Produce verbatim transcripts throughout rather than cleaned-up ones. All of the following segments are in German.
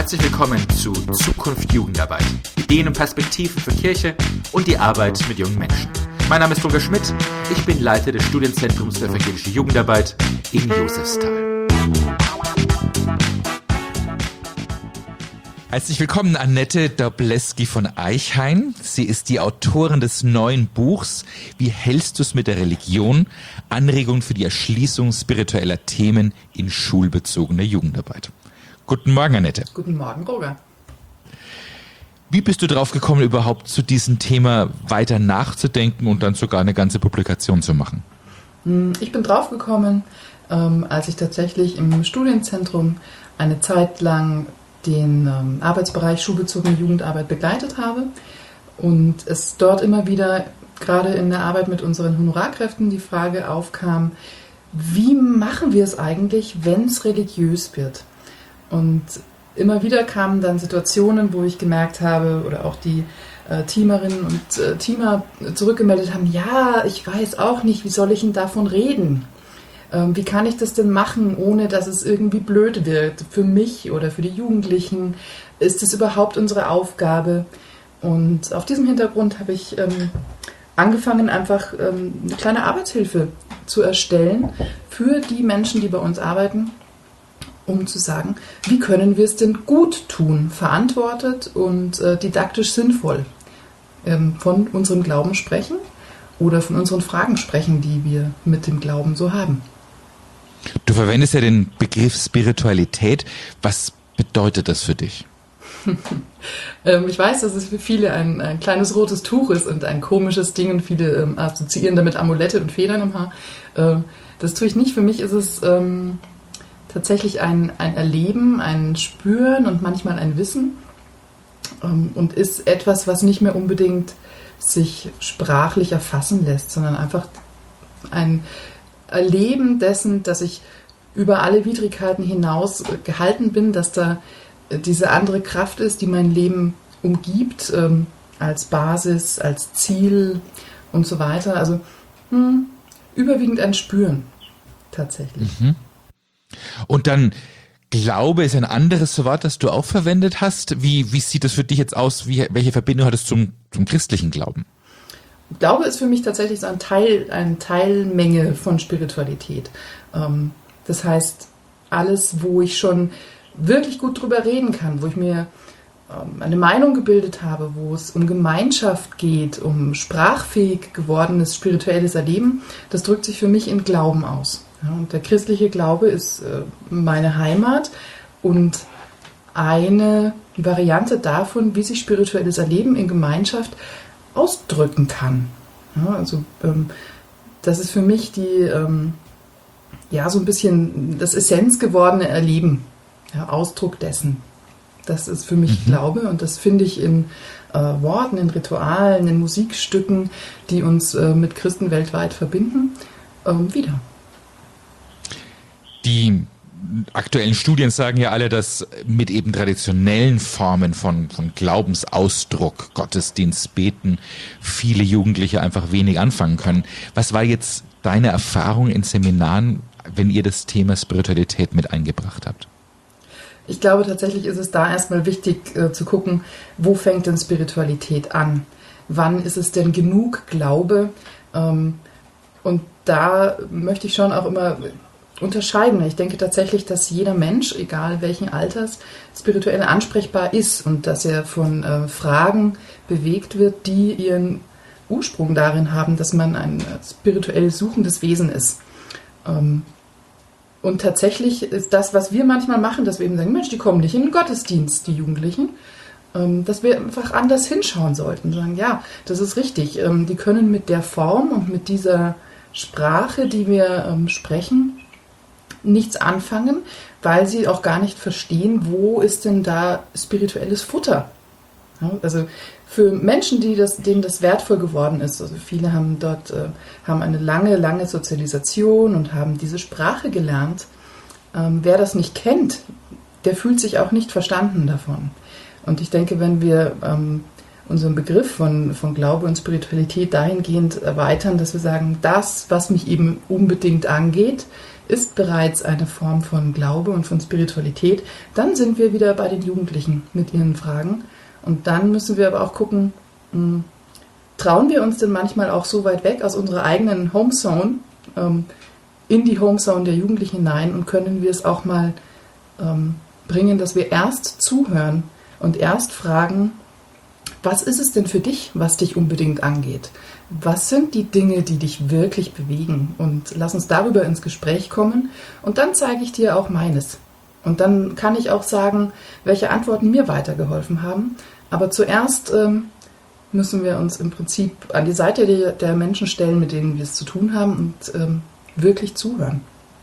Herzlich willkommen zu Zukunft Jugendarbeit. Ideen und Perspektiven für Kirche und die Arbeit mit jungen Menschen. Mein Name ist Roger Schmidt. Ich bin Leiter des Studienzentrums für evangelische Jugendarbeit in Josefsthal. Herzlich willkommen, Annette Dobleski von Eichhain. Sie ist die Autorin des neuen Buchs Wie hältst du es mit der Religion? Anregungen für die Erschließung spiritueller Themen in schulbezogener Jugendarbeit. Guten Morgen, Annette. Guten Morgen, Roger. Wie bist du drauf gekommen, überhaupt zu diesem Thema weiter nachzudenken und dann sogar eine ganze Publikation zu machen? Ich bin drauf gekommen, ähm, als ich tatsächlich im Studienzentrum eine Zeit lang den ähm, Arbeitsbereich schulbezogene Jugendarbeit begleitet habe und es dort immer wieder, gerade in der Arbeit mit unseren Honorarkräften, die Frage aufkam, wie machen wir es eigentlich, wenn es religiös wird? Und immer wieder kamen dann Situationen, wo ich gemerkt habe, oder auch die äh, Teamerinnen und äh, Teamer zurückgemeldet haben, ja, ich weiß auch nicht, wie soll ich denn davon reden? Ähm, wie kann ich das denn machen, ohne dass es irgendwie blöd wird für mich oder für die Jugendlichen? Ist es überhaupt unsere Aufgabe? Und auf diesem Hintergrund habe ich ähm, angefangen, einfach ähm, eine kleine Arbeitshilfe zu erstellen für die Menschen, die bei uns arbeiten, um zu sagen, wie können wir es denn gut tun, verantwortet und äh, didaktisch sinnvoll ähm, von unserem Glauben sprechen oder von unseren Fragen sprechen, die wir mit dem Glauben so haben. Du verwendest ja den Begriff Spiritualität. Was bedeutet das für dich? ähm, ich weiß, dass es für viele ein, ein kleines rotes Tuch ist und ein komisches Ding und viele ähm, assoziieren damit Amulette und Federn im Haar. Ähm, das tue ich nicht. Für mich ist es ähm, tatsächlich ein, ein Erleben, ein Spüren und manchmal ein Wissen ähm, und ist etwas, was nicht mehr unbedingt sich sprachlich erfassen lässt, sondern einfach ein Erleben dessen, dass ich über alle Widrigkeiten hinaus gehalten bin, dass da diese andere Kraft ist, die mein Leben umgibt, ähm, als Basis, als Ziel und so weiter. Also hm, überwiegend ein Spüren tatsächlich. Mhm. Und dann Glaube ist ein anderes Wort, das du auch verwendet hast. Wie, wie sieht das für dich jetzt aus? Wie, welche Verbindung hat es zum, zum christlichen Glauben? Glaube ist für mich tatsächlich so ein Teil, eine Teilmenge von Spiritualität. Das heißt, alles, wo ich schon wirklich gut drüber reden kann, wo ich mir eine Meinung gebildet habe, wo es um Gemeinschaft geht, um sprachfähig gewordenes spirituelles Erleben, das drückt sich für mich in Glauben aus. Ja, und der christliche Glaube ist meine Heimat und eine Variante davon, wie sich spirituelles Erleben in Gemeinschaft ausdrücken kann. Ja, also ähm, das ist für mich die ähm, ja so ein bisschen das Essenz gewordene Erleben, ja, Ausdruck dessen. Das ist für mich mhm. Glaube und das finde ich in äh, Worten, in Ritualen, in Musikstücken, die uns äh, mit Christen weltweit verbinden, ähm, wieder. Die aktuellen Studien sagen ja alle, dass mit eben traditionellen Formen von, von Glaubensausdruck, Gottesdienst, Beten, viele Jugendliche einfach wenig anfangen können. Was war jetzt deine Erfahrung in Seminaren, wenn ihr das Thema Spiritualität mit eingebracht habt? Ich glaube, tatsächlich ist es da erstmal wichtig äh, zu gucken, wo fängt denn Spiritualität an? Wann ist es denn genug Glaube? Ähm, und da möchte ich schon auch immer unterscheiden. Ich denke tatsächlich, dass jeder Mensch, egal welchen Alters, spirituell ansprechbar ist und dass er von äh, Fragen bewegt wird, die ihren Ursprung darin haben, dass man ein spirituell suchendes Wesen ist. Ähm, und tatsächlich ist das, was wir manchmal machen, dass wir eben sagen, Mensch, die kommen nicht in den Gottesdienst, die Jugendlichen, ähm, dass wir einfach anders hinschauen sollten. Sagen, ja, das ist richtig. Ähm, die können mit der Form und mit dieser Sprache, die wir ähm, sprechen, nichts anfangen, weil sie auch gar nicht verstehen, wo ist denn da spirituelles Futter. Ja, also für Menschen, die das, denen das wertvoll geworden ist, also viele haben dort äh, haben eine lange, lange Sozialisation und haben diese Sprache gelernt. Ähm, wer das nicht kennt, der fühlt sich auch nicht verstanden davon. Und ich denke, wenn wir ähm, unseren Begriff von, von Glaube und Spiritualität dahingehend erweitern, dass wir sagen, das, was mich eben unbedingt angeht, ist bereits eine Form von Glaube und von Spiritualität. Dann sind wir wieder bei den Jugendlichen mit ihren Fragen. Und dann müssen wir aber auch gucken, mh, trauen wir uns denn manchmal auch so weit weg aus unserer eigenen Homezone, ähm, in die Homezone der Jugendlichen hinein und können wir es auch mal ähm, bringen, dass wir erst zuhören und erst fragen, was ist es denn für dich, was dich unbedingt angeht? Was sind die Dinge, die dich wirklich bewegen? Und lass uns darüber ins Gespräch kommen und dann zeige ich dir auch meines. Und dann kann ich auch sagen, welche Antworten mir weitergeholfen haben. Aber zuerst ähm, müssen wir uns im Prinzip an die Seite der, der Menschen stellen, mit denen wir es zu tun haben und ähm, wirklich zuhören.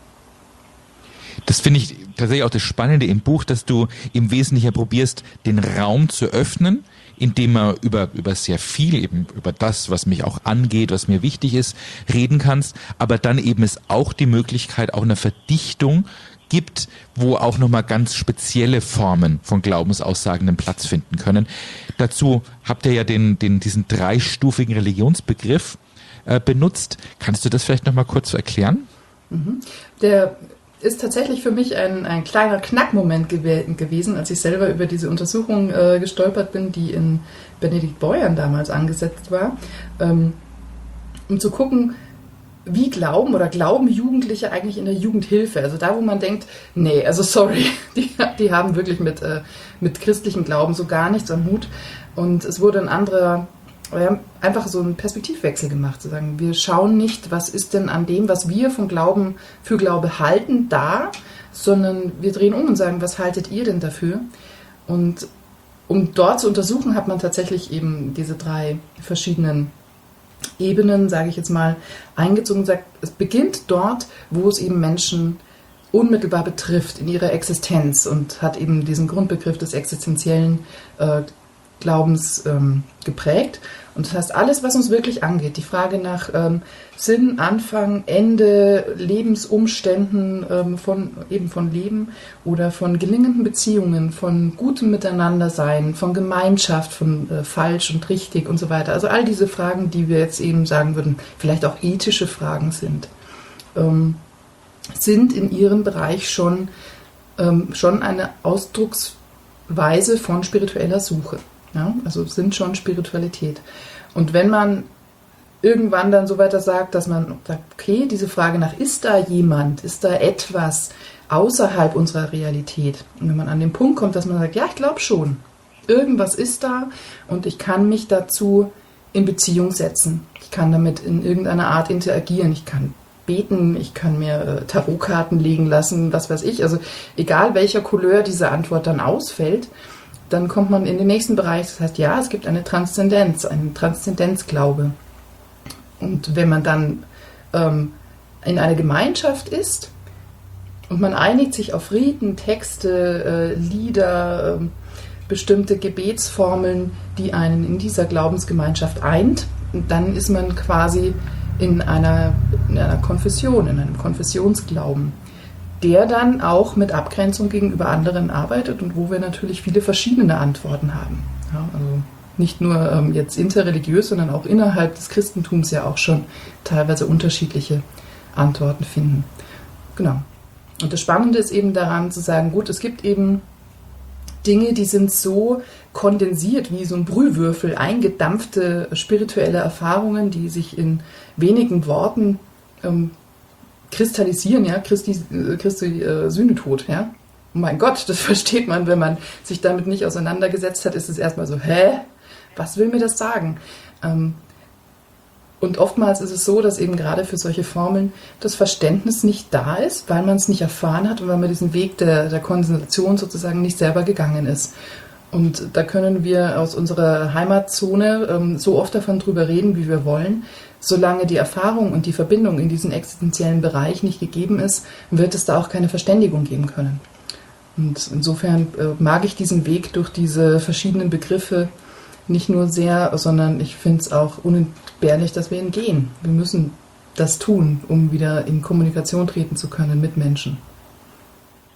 Das finde ich tatsächlich auch das Spannende im Buch, dass du im Wesentlichen probierst, den Raum zu öffnen, indem man über, über sehr viel, eben über das, was mich auch angeht, was mir wichtig ist, reden kannst, aber dann eben es auch die Möglichkeit, auch eine Verdichtung gibt, wo auch nochmal ganz spezielle Formen von Glaubensaussagen einen Platz finden können. Dazu habt ihr ja den, den, diesen dreistufigen Religionsbegriff äh, benutzt. Kannst du das vielleicht nochmal kurz erklären? Mhm. Der ist tatsächlich für mich ein, ein kleiner Knackmoment gew- gewesen, als ich selber über diese Untersuchung äh, gestolpert bin, die in Benedikt Beuern damals angesetzt war, ähm, um zu gucken, wie glauben oder glauben Jugendliche eigentlich in der Jugendhilfe? Also da, wo man denkt, nee, also sorry, die, die haben wirklich mit, äh, mit christlichem Glauben so gar nichts am Hut. Und es wurde ein anderer, wir haben einfach so einen Perspektivwechsel gemacht, zu sagen, wir schauen nicht, was ist denn an dem, was wir vom Glauben für Glaube halten, da, sondern wir drehen um und sagen, was haltet ihr denn dafür? Und um dort zu untersuchen, hat man tatsächlich eben diese drei verschiedenen Ebenen, sage ich jetzt mal, eingezogen und sagt, es beginnt dort, wo es eben Menschen unmittelbar betrifft in ihrer Existenz und hat eben diesen Grundbegriff des existenziellen äh, Glaubens ähm, geprägt. Und das heißt, alles, was uns wirklich angeht, die Frage nach ähm, Sinn, Anfang, Ende, Lebensumständen ähm, von eben von Leben oder von gelingenden Beziehungen, von gutem Miteinandersein, von Gemeinschaft, von äh, falsch und richtig und so weiter. Also all diese Fragen, die wir jetzt eben sagen würden, vielleicht auch ethische Fragen sind, ähm, sind in ihrem Bereich schon, ähm, schon eine Ausdrucksweise von spiritueller Suche. Ja, also sind schon Spiritualität. Und wenn man irgendwann dann so weiter sagt, dass man sagt, okay, diese Frage nach, ist da jemand, ist da etwas außerhalb unserer Realität? Und wenn man an den Punkt kommt, dass man sagt, ja, ich glaube schon, irgendwas ist da und ich kann mich dazu in Beziehung setzen. Ich kann damit in irgendeiner Art interagieren. Ich kann beten, ich kann mir äh, Tarotkarten legen lassen, was weiß ich. Also egal welcher Couleur diese Antwort dann ausfällt, dann kommt man in den nächsten Bereich. Das heißt, ja, es gibt eine Transzendenz, einen Transzendenzglaube. Und wenn man dann ähm, in einer Gemeinschaft ist und man einigt sich auf Riten, Texte, äh, Lieder, äh, bestimmte Gebetsformeln, die einen in dieser Glaubensgemeinschaft eint, dann ist man quasi in einer, in einer Konfession, in einem Konfessionsglauben, der dann auch mit Abgrenzung gegenüber anderen arbeitet und wo wir natürlich viele verschiedene Antworten haben. Ja, also nicht nur ähm, jetzt interreligiös, sondern auch innerhalb des Christentums ja auch schon teilweise unterschiedliche Antworten finden. Genau. Und das Spannende ist eben daran zu sagen, gut, es gibt eben Dinge, die sind so kondensiert, wie so ein Brühwürfel, eingedampfte spirituelle Erfahrungen, die sich in wenigen Worten ähm, kristallisieren, ja, Christi, Christi äh, Sühnetod, ja. Oh mein Gott, das versteht man, wenn man sich damit nicht auseinandergesetzt hat, ist es erstmal so, hä? Was will mir das sagen? Ähm, und oftmals ist es so, dass eben gerade für solche Formeln das Verständnis nicht da ist, weil man es nicht erfahren hat und weil man diesen Weg der, der Konzentration sozusagen nicht selber gegangen ist. Und da können wir aus unserer Heimatzone ähm, so oft davon drüber reden, wie wir wollen. Solange die Erfahrung und die Verbindung in diesen existenziellen Bereich nicht gegeben ist, wird es da auch keine Verständigung geben können. Und insofern äh, mag ich diesen Weg durch diese verschiedenen Begriffe nicht nur sehr, sondern ich finde es auch unentbehrlich, dass wir ihn gehen. Wir müssen das tun, um wieder in Kommunikation treten zu können mit Menschen.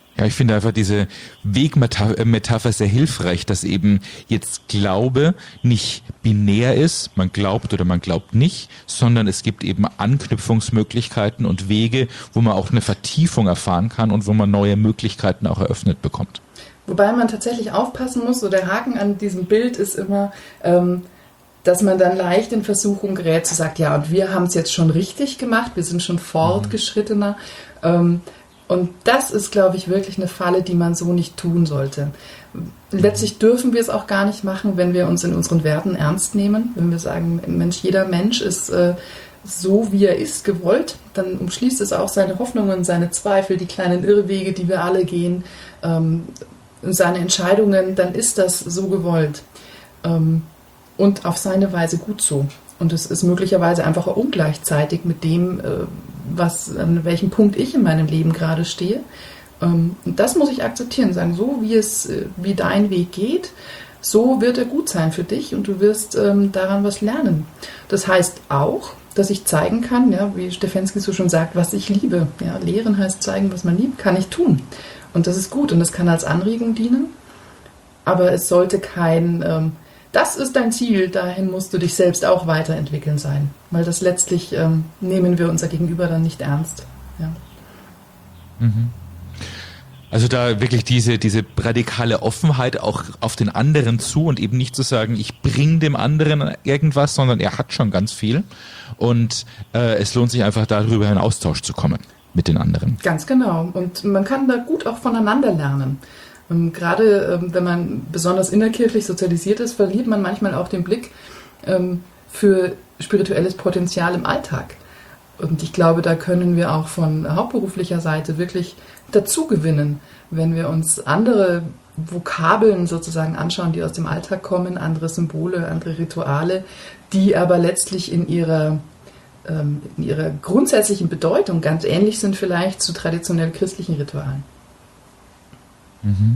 Ja, ich finde einfach diese Wegmetapher sehr hilfreich, dass eben jetzt Glaube nicht binär ist, man glaubt oder man glaubt nicht, sondern es gibt eben Anknüpfungsmöglichkeiten und Wege, wo man auch eine Vertiefung erfahren kann und wo man neue Möglichkeiten auch eröffnet bekommt. Wobei man tatsächlich aufpassen muss, so der Haken an diesem Bild ist immer, ähm, dass man dann leicht in Versuchung gerät zu sagen, ja, und wir haben es jetzt schon richtig gemacht, wir sind schon fortgeschrittener. Ähm, Und das ist, glaube ich, wirklich eine Falle, die man so nicht tun sollte. Letztlich dürfen wir es auch gar nicht machen, wenn wir uns in unseren Werten ernst nehmen. Wenn wir sagen, Mensch, jeder Mensch ist äh, so, wie er ist, gewollt, dann umschließt es auch seine Hoffnungen, seine Zweifel, die kleinen Irrwege, die wir alle gehen, ähm, seine Entscheidungen, dann ist das so gewollt. Ähm, und auf seine Weise gut so. Und es ist möglicherweise einfach auch ungleichzeitig mit dem, was, an welchem Punkt ich in meinem Leben gerade stehe. Und das muss ich akzeptieren, sagen, so wie es, wie dein Weg geht, so wird er gut sein für dich und du wirst ähm, daran was lernen. Das heißt auch, dass ich zeigen kann, ja, wie Stefanski so schon sagt, was ich liebe. Ja, lehren heißt zeigen, was man liebt, kann ich tun. Und das ist gut und das kann als Anregung dienen. Aber es sollte kein ähm, das ist dein Ziel, dahin musst du dich selbst auch weiterentwickeln sein. Weil das letztlich ähm, nehmen wir unser Gegenüber dann nicht ernst. Ja. Mhm. Also da wirklich diese, diese radikale Offenheit auch auf den anderen zu und eben nicht zu sagen, ich bringe dem anderen irgendwas, sondern er hat schon ganz viel. Und äh, es lohnt sich einfach darüber in Austausch zu kommen mit den anderen. Ganz genau. Und man kann da gut auch voneinander lernen. Und gerade ähm, wenn man besonders innerkirchlich sozialisiert ist, verliert man manchmal auch den Blick ähm, für spirituelles Potenzial im Alltag. Und ich glaube, da können wir auch von hauptberuflicher Seite wirklich dazu gewinnen, wenn wir uns andere Vokabeln sozusagen anschauen, die aus dem Alltag kommen, andere Symbole, andere Rituale, die aber letztlich in ihrer, ähm, in ihrer grundsätzlichen Bedeutung ganz ähnlich sind vielleicht zu traditionell christlichen Ritualen. Mhm.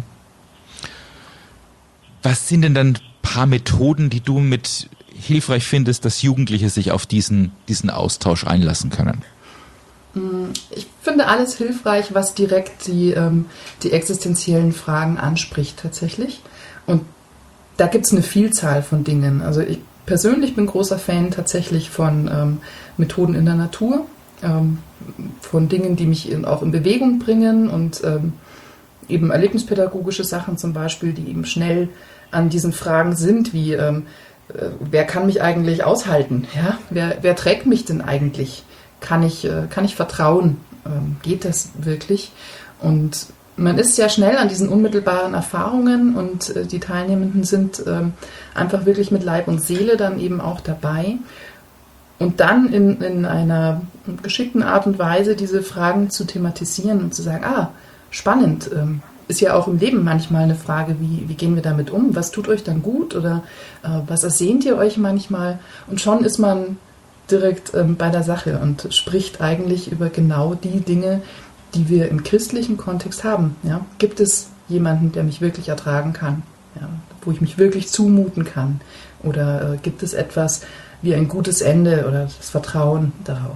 Was sind denn dann ein paar Methoden, die du mit hilfreich findest, dass Jugendliche sich auf diesen, diesen Austausch einlassen können? Ich finde alles hilfreich, was direkt die, ähm, die existenziellen Fragen anspricht tatsächlich. Und da gibt es eine Vielzahl von Dingen. Also ich persönlich bin großer Fan tatsächlich von ähm, Methoden in der Natur, ähm, von Dingen, die mich in, auch in Bewegung bringen und ähm, eben erlebnispädagogische Sachen zum Beispiel, die eben schnell an diesen Fragen sind, wie ähm, äh, wer kann mich eigentlich aushalten? Ja? Wer, wer trägt mich denn eigentlich? Kann ich, äh, kann ich vertrauen? Ähm, geht das wirklich? Und man ist sehr schnell an diesen unmittelbaren Erfahrungen und äh, die Teilnehmenden sind ähm, einfach wirklich mit Leib und Seele dann eben auch dabei. Und dann in, in einer geschickten Art und Weise diese Fragen zu thematisieren und zu sagen, ah, spannend, ähm, ist ja auch im Leben manchmal eine Frage, wie, wie gehen wir damit um? Was tut euch dann gut oder äh, was ersehnt ihr euch manchmal? Und schon ist man direkt ähm, bei der Sache und spricht eigentlich über genau die Dinge, die wir im christlichen Kontext haben. Ja? Gibt es jemanden, der mich wirklich ertragen kann, ja? Wo ich mich wirklich zumuten kann? Oder äh, gibt es etwas wie ein gutes Ende oder das Vertrauen darauf?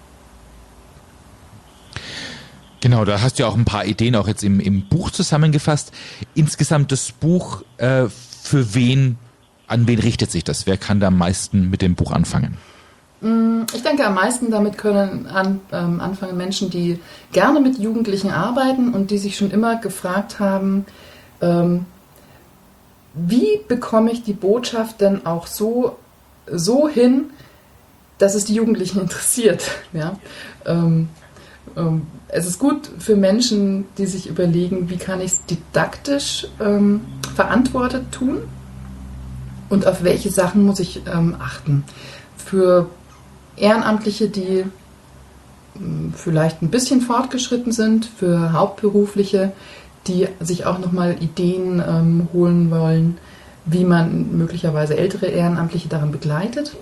Genau, da hast du ja auch ein paar Ideen auch jetzt im, im Buch zusammengefasst. Insgesamt das Buch, äh, für wen, an wen richtet sich das? Wer kann da am meisten mit dem Buch anfangen? Ich denke, am meisten damit können an, ähm, anfangen Menschen, die gerne mit Jugendlichen arbeiten und die sich schon immer gefragt haben, ähm, wie bekomme ich die Botschaft denn auch so, so hin, dass es die Jugendlichen interessiert? Ja? Ähm, ähm, es ist gut für Menschen, die sich überlegen, wie kann ich es didaktisch ähm, verantwortet tun und auf welche Sachen muss ich ähm, achten. Für Ehrenamtliche, die vielleicht ein bisschen fortgeschritten sind, für Hauptberufliche, die sich auch nochmal Ideen ähm, holen wollen, wie man möglicherweise ältere Ehrenamtliche darin begleitet.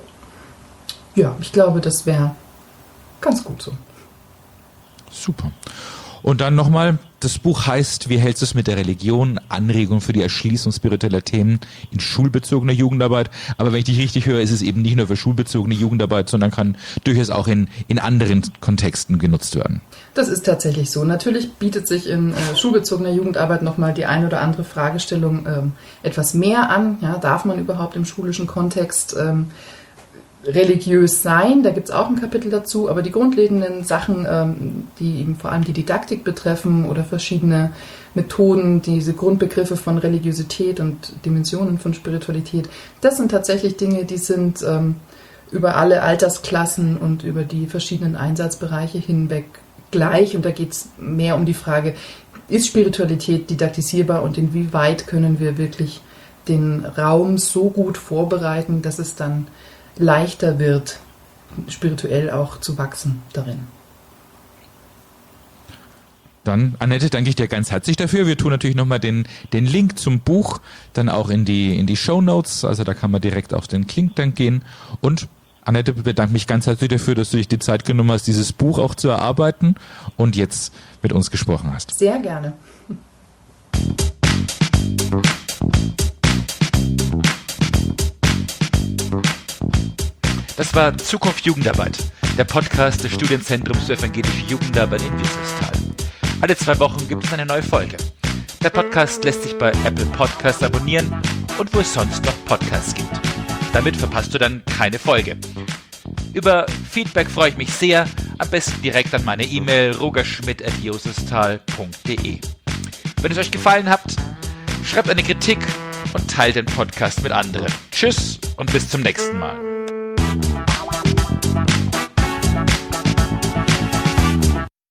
Ja, ich glaube, das wäre ganz gut so. Super. Und dann nochmal, das Buch heißt, wie hältst du es mit der Religion? Anregung für die Erschließung spiritueller Themen in schulbezogener Jugendarbeit. Aber wenn ich dich richtig höre, ist es eben nicht nur für schulbezogene Jugendarbeit, sondern kann durchaus auch in, in anderen Kontexten genutzt werden. Das ist tatsächlich so. Natürlich bietet sich in äh, schulbezogener Jugendarbeit nochmal die ein oder andere Fragestellung ähm, etwas mehr an. Ja, darf man überhaupt im schulischen Kontext ähm, religiös sein? Da gibt es auch ein Kapitel dazu, aber die grundlegenden Sachen, ähm, die eben vor allem die Didaktik betreffen oder verschiedene Methoden, diese Grundbegriffe von Religiosität und Dimensionen von Spiritualität, das sind tatsächlich Dinge, die sind ähm, über alle Altersklassen und über die verschiedenen Einsatzbereiche hinweg gleich. Und da geht es mehr um die Frage, ist Spiritualität didaktisierbar und inwieweit können wir wirklich den Raum so gut vorbereiten, dass es dann leichter wird, spirituell auch zu wachsen darin. Dann, Annette, danke ich dir ganz herzlich dafür. Wir tun natürlich nochmal den, den Link zum Buch dann auch in die, in die Shownotes. Also da kann man direkt auf den Link dann gehen. Und Annette, bedanke mich ganz herzlich dafür, dass du dich die Zeit genommen hast, dieses Buch auch zu erarbeiten und jetzt mit uns gesprochen hast. Sehr gerne. Das war Zukunft Jugendarbeit, der Podcast des Studienzentrums für evangelische Jugendarbeit in Wieserstal. Alle zwei Wochen gibt es eine neue Folge. Der Podcast lässt sich bei Apple Podcasts abonnieren und wo es sonst noch Podcasts gibt. Damit verpasst du dann keine Folge. Über Feedback freue ich mich sehr, am besten direkt an meine E-Mail rogerschmidt at josestal punkt de. Wenn es euch gefallen hat, schreibt eine Kritik und teilt den Podcast mit anderen. Tschüss und bis zum nächsten Mal.